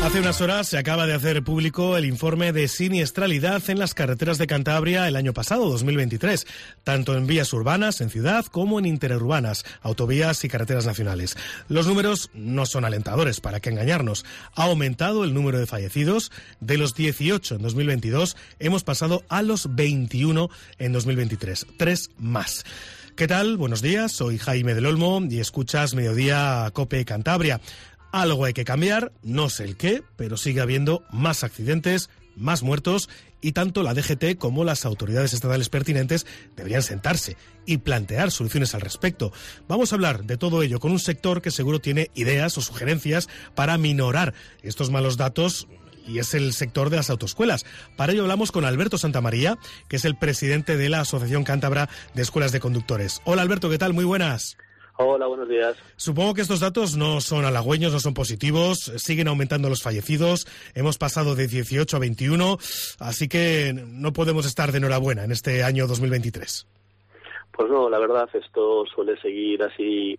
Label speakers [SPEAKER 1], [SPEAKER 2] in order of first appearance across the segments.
[SPEAKER 1] Hace unas horas se acaba de hacer público el informe de siniestralidad en las carreteras de Cantabria el año pasado, 2023, tanto en vías urbanas, en ciudad, como en interurbanas, autovías y carreteras nacionales. Los números no son alentadores, para qué engañarnos. Ha aumentado el número de fallecidos. De los 18 en 2022, hemos pasado a los 21 en 2023. 3 más. ¿Qué tal? Buenos días, soy Jaime del Olmo y escuchas Mediodía COPE Cantabria. Algo hay que cambiar, no sé el qué, pero sigue habiendo más accidentes, más muertos, y tanto la DGT como las autoridades estatales pertinentes deberían sentarse y plantear soluciones al respecto. Vamos a hablar de todo ello con un sector que seguro tiene ideas o sugerencias para minorar estos malos datos, y es el sector de las autoescuelas. Para ello hablamos con Alberto Santamaría, que es el presidente de la Asociación Cántabra de Escuelas de Conductores. Hola Alberto, ¿qué tal? Muy buenas.
[SPEAKER 2] Hola, buenos días.
[SPEAKER 1] Supongo que estos datos no son halagüeños, no son positivos, siguen aumentando los fallecidos, hemos pasado de 18 a 21, así que no podemos estar de enhorabuena en este año 2023.
[SPEAKER 2] Pues no, la verdad, esto suele seguir así,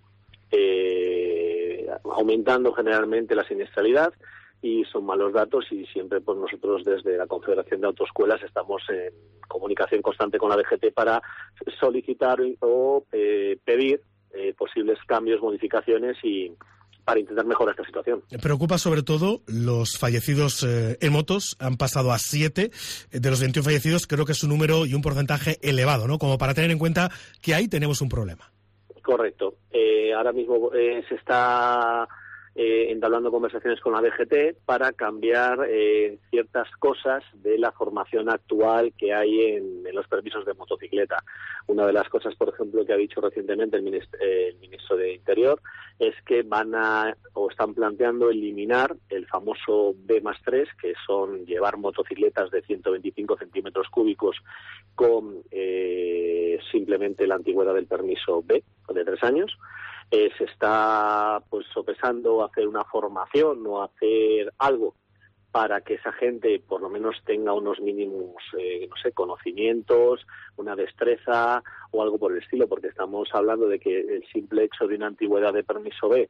[SPEAKER 2] aumentando generalmente la siniestralidad, y son malos datos, y siempre pues nosotros desde la Confederación de Autoescuelas estamos en comunicación constante con la DGT para solicitar o pedir posibles cambios, modificaciones, y para intentar mejorar esta situación.
[SPEAKER 1] Preocupa sobre todo los fallecidos en motos. Han pasado a 7 de los 21 fallecidos. Creo que es un número y un porcentaje elevado, ¿no? Como para tener en cuenta que ahí tenemos un problema.
[SPEAKER 2] Correcto. Ahora mismo se está entablando conversaciones con la DGT para cambiar ciertas cosas de la formación actual que hay en los permisos de motocicleta. Una de las cosas, por ejemplo, que ha dicho recientemente el ministro de Interior es que están planteando eliminar el famoso B+3, que son llevar motocicletas de 125 centímetros cúbicos con simplemente la antigüedad del permiso B, de 3 años. Se está pues sopesando hacer una formación o hacer algo para que esa gente por lo menos tenga unos mínimos conocimientos, una destreza o algo por el estilo, porque estamos hablando de que el simple hecho de una antigüedad de permiso B,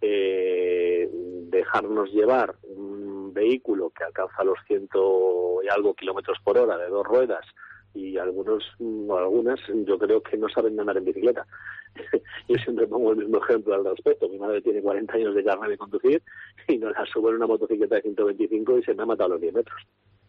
[SPEAKER 2] dejarnos llevar un vehículo que alcanza los 100 y algo kilómetros por hora de 2 ruedas, y algunas yo creo que no saben andar en bicicleta. Yo siempre pongo el mismo ejemplo al respecto. Mi madre tiene 40 años de carnet de conducir y nos la subo en una motocicleta de 125 y se me ha matado a los 10 metros.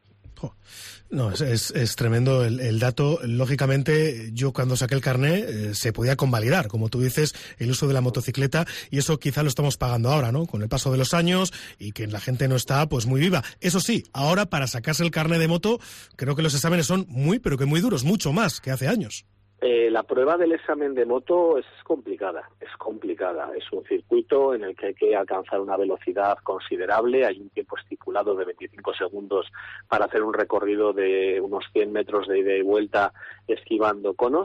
[SPEAKER 1] No, es tremendo el dato. Lógicamente, yo cuando saqué el carné se podía convalidar, como tú dices, el uso de la motocicleta, y eso quizá lo estamos pagando ahora, ¿no? Con el paso de los años y que la gente no está pues muy viva. Eso sí, ahora para sacarse el carné de moto, creo que los exámenes son pero que muy duros, mucho más que hace años.
[SPEAKER 2] La prueba del examen de moto es complicada. Es un circuito en el que hay que alcanzar una velocidad considerable. Hay un tiempo estipulado de 25 segundos para hacer un recorrido de unos 100 metros de ida y vuelta esquivando conos,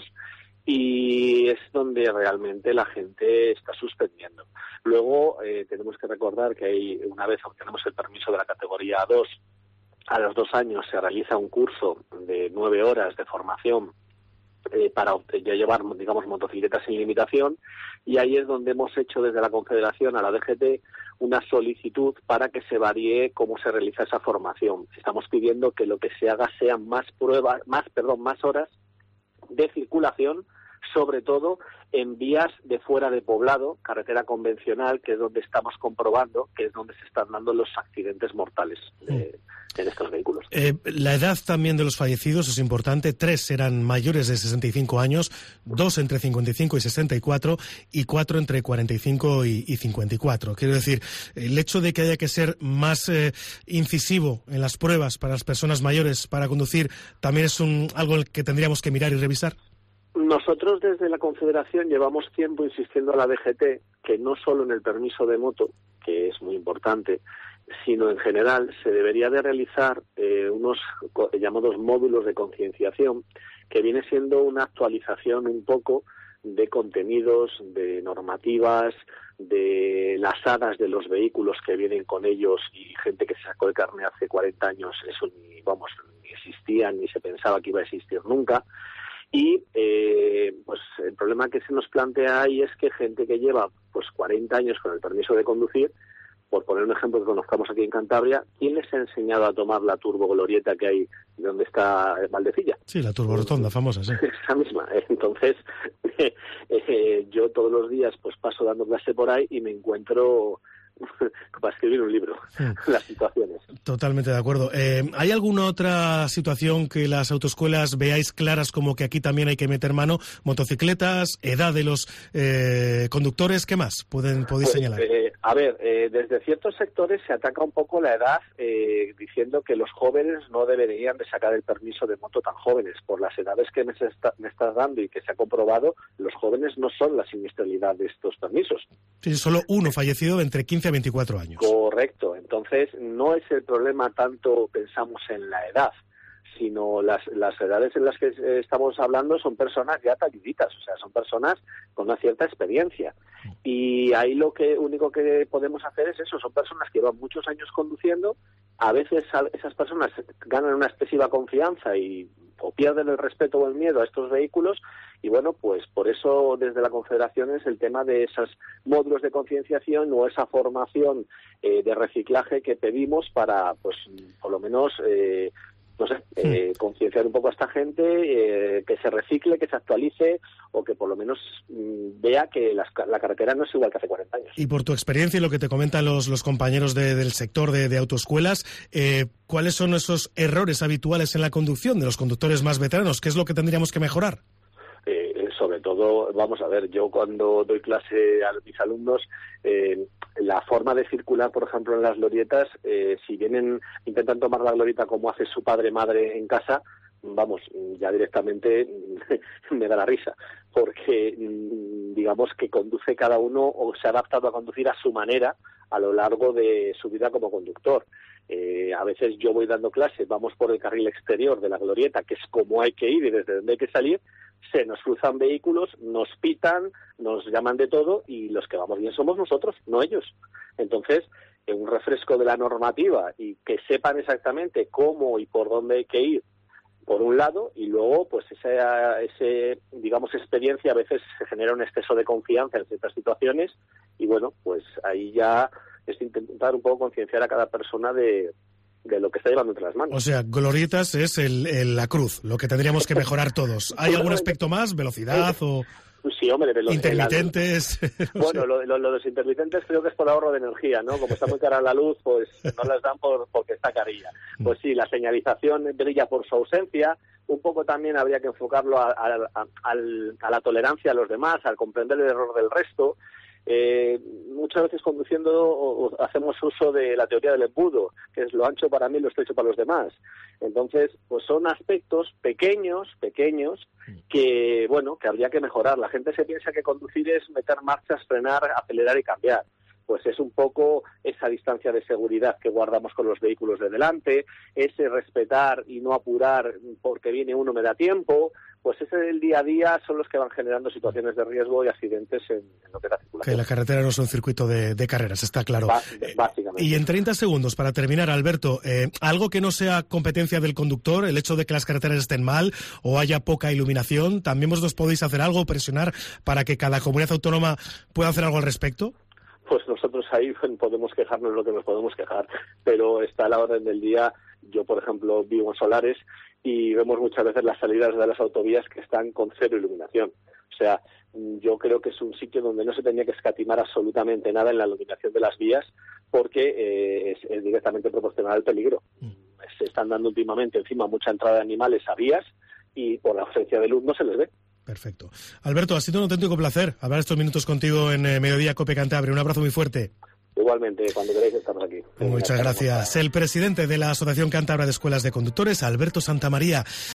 [SPEAKER 2] y es donde realmente la gente está suspendiendo. Luego tenemos que recordar que una vez obtenemos el permiso de la categoría A2, a los 2 años se realiza un curso de 9 horas de formación para ya llevar, digamos, motocicletas sin limitación, y ahí es donde hemos hecho desde la Confederación a la DGT una solicitud para que se varíe cómo se realiza esa formación. Estamos pidiendo que lo que se haga sean más horas de circulación, sobre todo en vías de fuera de poblado, carretera convencional, que es donde estamos comprobando que es donde se están dando los accidentes mortales en estos vehículos.
[SPEAKER 1] La edad también de los fallecidos es importante. 3 eran mayores de 65 años, 2 entre 55 y 64 y 4 entre 45 y 54. Quiero decir, el hecho de que haya que ser más incisivo en las pruebas para las personas mayores para conducir también es algo que tendríamos que mirar y revisar.
[SPEAKER 2] Nosotros desde la Confederación llevamos tiempo insistiendo a la DGT que no solo en el permiso de moto, que es muy importante, sino en general se debería de realizar unos llamados módulos de concienciación, que viene siendo una actualización un poco de contenidos, de normativas, de las hadas de los vehículos que vienen con ellos, y gente que se sacó el carnet hace 40 años, eso ni existía ni se pensaba que iba a existir nunca. Y pues el problema que se nos plantea ahí es que gente que lleva pues 40 años con el permiso de conducir, por poner un ejemplo que conozcamos aquí en Cantabria, ¿quién les ha enseñado a tomar la turboglorieta que hay donde está Valdecilla?
[SPEAKER 1] Sí, la turborotonda famosa, sí.
[SPEAKER 2] Esa misma. Entonces, yo todos los días pues paso dando clase por ahí y me encuentro para escribir un libro, las situaciones.
[SPEAKER 1] Totalmente de acuerdo. ¿Hay alguna otra situación que las autoescuelas veáis claras como que aquí también hay que meter mano? Motocicletas, edad de los conductores, ¿qué más podéis señalar?
[SPEAKER 2] Desde ciertos sectores se ataca un poco la edad diciendo que los jóvenes no deberían de sacar el permiso de moto tan jóvenes. Por las edades que me estás dando y que se ha comprobado, los jóvenes no son la siniestralidad de estos permisos.
[SPEAKER 1] Sí, solo uno fallecido entre 15 a 24 años.
[SPEAKER 2] Correcto. Entonces, no es el problema tanto pensamos en la edad, sino las edades en las que estamos hablando son personas ya talluditas, o sea, son personas con una cierta experiencia. Y ahí lo único que podemos hacer es eso, son personas que llevan muchos años conduciendo, a veces esas personas ganan una excesiva confianza o pierden el respeto o el miedo a estos vehículos, y bueno, pues por eso desde la Confederación es el tema de esos módulos de concienciación o esa formación de reciclaje que pedimos para, pues, por lo menos concienciar un poco a esta gente, que se recicle, que se actualice o que por lo menos vea que la carretera no es igual que hace 40 años.
[SPEAKER 1] Y por tu experiencia y lo que te comentan los compañeros del sector de autoescuelas, ¿cuáles son esos errores habituales en la conducción de los conductores más veteranos? ¿Qué es lo que tendríamos que mejorar?
[SPEAKER 2] Sobre todo, vamos a ver, yo cuando doy clase a mis alumnos, la forma de circular, por ejemplo, en las glorietas, si intentan tomar la glorieta como hace su padre madre en casa, vamos, ya directamente me da la risa, porque digamos que conduce cada uno o se ha adaptado a conducir a su manera a lo largo de su vida como conductor. A veces yo voy dando clases, vamos por el carril exterior de la glorieta, que es como hay que ir y desde donde hay que salir, se nos cruzan vehículos, nos pitan, nos llaman de todo y los que vamos bien somos nosotros, no ellos. Entonces, un refresco de la normativa y que sepan exactamente cómo y por dónde hay que ir, por un lado, y luego, pues digamos, experiencia, a veces se genera un exceso de confianza en ciertas situaciones y bueno, pues ahí ya es intentar un poco concienciar a cada persona de lo que está llevando entre las manos.
[SPEAKER 1] O sea, glorietas es la cruz, lo que tendríamos que mejorar todos. ¿Hay algún aspecto más? ¿Velocidad o...?
[SPEAKER 2] Sí, hombre,
[SPEAKER 1] intermitentes.
[SPEAKER 2] Bueno, sé. Lo de los intermitentes creo que es por ahorro de energía, ¿no? Como está muy cara la luz, pues no las dan porque está carilla. Pues sí, la señalización brilla por su ausencia. Un poco también habría que enfocarlo a la tolerancia a los demás, al comprender el error del resto. Muchas veces conduciendo hacemos uso de la teoría del embudo, que es lo ancho para mí, lo estrecho para los demás. Entonces, pues son aspectos pequeños, que bueno, que habría que mejorar. La gente se piensa que conducir es meter marchas, frenar, acelerar y cambiar. Pues es un poco esa distancia de seguridad que guardamos con los vehículos de delante, ese respetar y no apurar porque viene uno me da tiempo, pues ese del día a día son los que van generando situaciones de riesgo y accidentes en lo que es la circulación.
[SPEAKER 1] Que la carretera no es un circuito de carreras, está claro.
[SPEAKER 2] Básicamente.
[SPEAKER 1] Y en 30 segundos, para terminar, Alberto, algo que no sea competencia del conductor, el hecho de que las carreteras estén mal o haya poca iluminación, ¿también vosotros podéis hacer algo, presionar para que cada comunidad autónoma pueda hacer algo al respecto?
[SPEAKER 2] Pues nosotros ahí podemos quejarnos lo que nos podemos quejar, pero está a la orden del día. Yo, por ejemplo, vivo en Solares y vemos muchas veces las salidas de las autovías que están con cero iluminación. O sea, yo creo que es un sitio donde no se tenía que escatimar absolutamente nada en la iluminación de las vías porque es directamente proporcional al peligro. Se están dando últimamente encima mucha entrada de animales a vías y por la ausencia de luz no se les ve.
[SPEAKER 1] Perfecto. Alberto, ha sido un auténtico placer hablar estos minutos contigo en Mediodía Cope Cantabria. Un abrazo muy fuerte.
[SPEAKER 2] Igualmente, cuando queráis estamos aquí.
[SPEAKER 1] Muchas gracias. El presidente de la Asociación Cántabra de Escuelas de Conductores, Alberto Santamaría.